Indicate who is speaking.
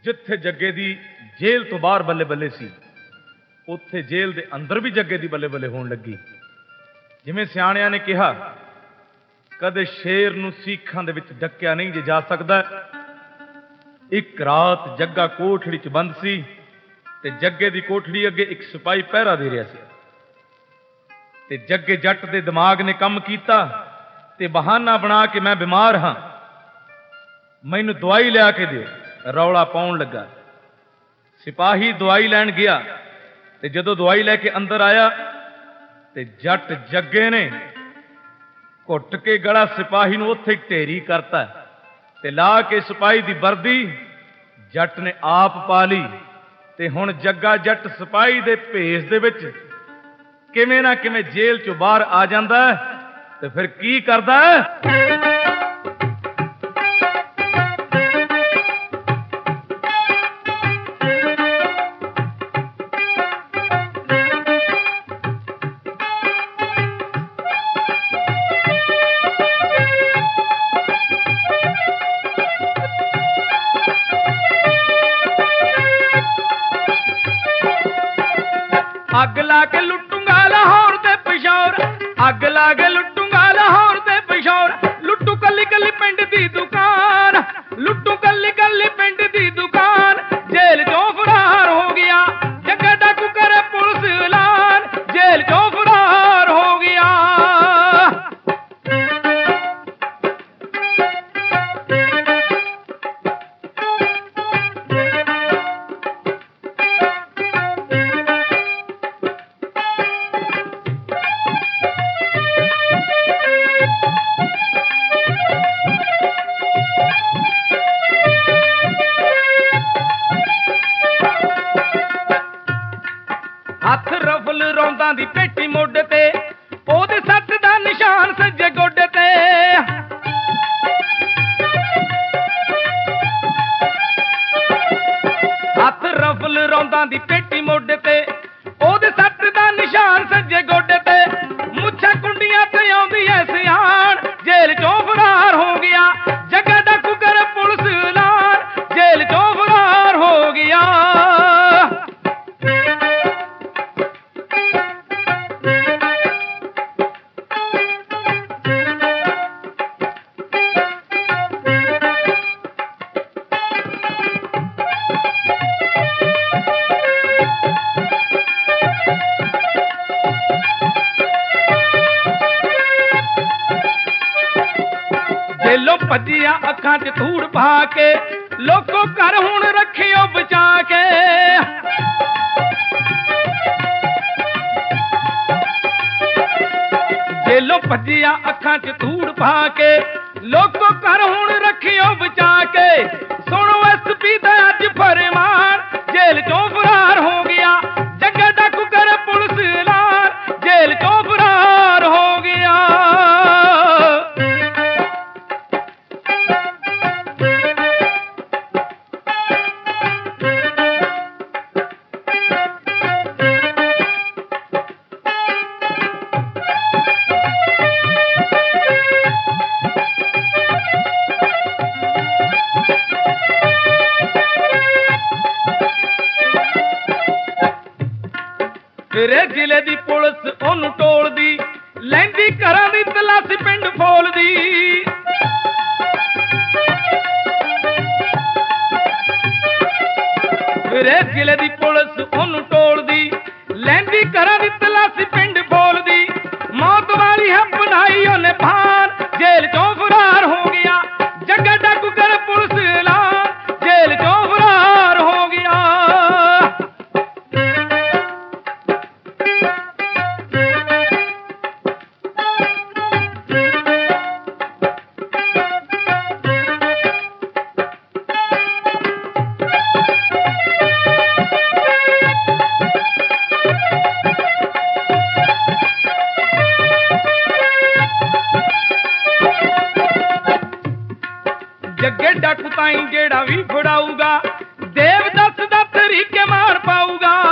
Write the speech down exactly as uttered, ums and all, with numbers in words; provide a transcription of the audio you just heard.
Speaker 1: जिथे जग्गे दी जेल तो बाहर बल्ले बल्ले सी, उत्थे जेल दे अंदर भी जग्गे दी बल्ले बल्ले होण लगी। जिवें सियाणियां ने कहा, कदे शेर नूं सीखां दे विच डक्या नहीं जे जा सकदा। एक रात जग्गा कोठड़ी च बंद सी ते जग्गे दी कोठड़ी अगे एक सिपाही पहरा दे रहा सी ते जग्गे जट दे दिमाग ने कम कीता ते बहाना बना के मैं बीमार हाँ, मैनू दवाई लिया के दे, रौला पाउण लगा। सिपाही दवाई लैण गया ते जदों दवाई लैके अंदर आया ते जट जग्गे ने घुट के गला सिपाही नूं उत्थे ढेरी करता ते ला के सिपाही दी वर्दी जट ने आप पा ली ते हुण जग्गा जट सिपाही दे भेस दे विच किवें ना किवें जेल चों बाहर आ जांदा है ते फिर की करदा है। अग ला के लुटूंगा लाहौर ते पिशौर, अग ला के लुटूंगा लाहौर ते पिशौर, लुटू कली कली पिंड दी दुकान, लुटू कली कली पिंड दी दुकान, जेल चों फरार हो गया जग्गा डाकू करे पुलिस ऐलान, जेल चों फरार हो गया। हथ रफल रौंदा दी पेटी मोढे ते, ओदे सट दा निशान सज्जे गोडे ते, हथ रफल रौंदा दी पेटी मोढे ते, ओदे सट दा निशान सज्जे गोडे ते, मुच्छां कुंडियां ते आउंदी ऐ सियाण, जेल चों फरार हो गया जग्गा डाकू करे पुलिस ऐलान, जेल चों फरार हो गया। जेलों भजिया अखां च धूड़ पा के, लोको घर हुण रखियो बचा के, जेलों भजिया अखां च धूड़ पा के, लोको घर हुण रखियो बचा के, सुनो एस पी दा अज फरमान, जेल चों फरार हो गया जग्गा डाकू करे पुलिस ऐलान, जेल चों फरार हो गया। फिरे जिले दी पुलिस ओनू टोल दी, लैंदी घरां दी तलाशी पिंड फोल दी, फिरे जिले दी पुलिस ओनू टोल दी, लैंदी घरां दी तलाशी पिंड फोल दी, मौत वाली है बनाई ओने भान, जेल चों फरार हो गया जग्गा डाकू करे पुलिस ऐलान, जेल चों फरार हो गया। जग्गे डाकू ताई जेड़ा भी फड़ाऊगा, देवदत्त दा तरीके मार पाऊगा,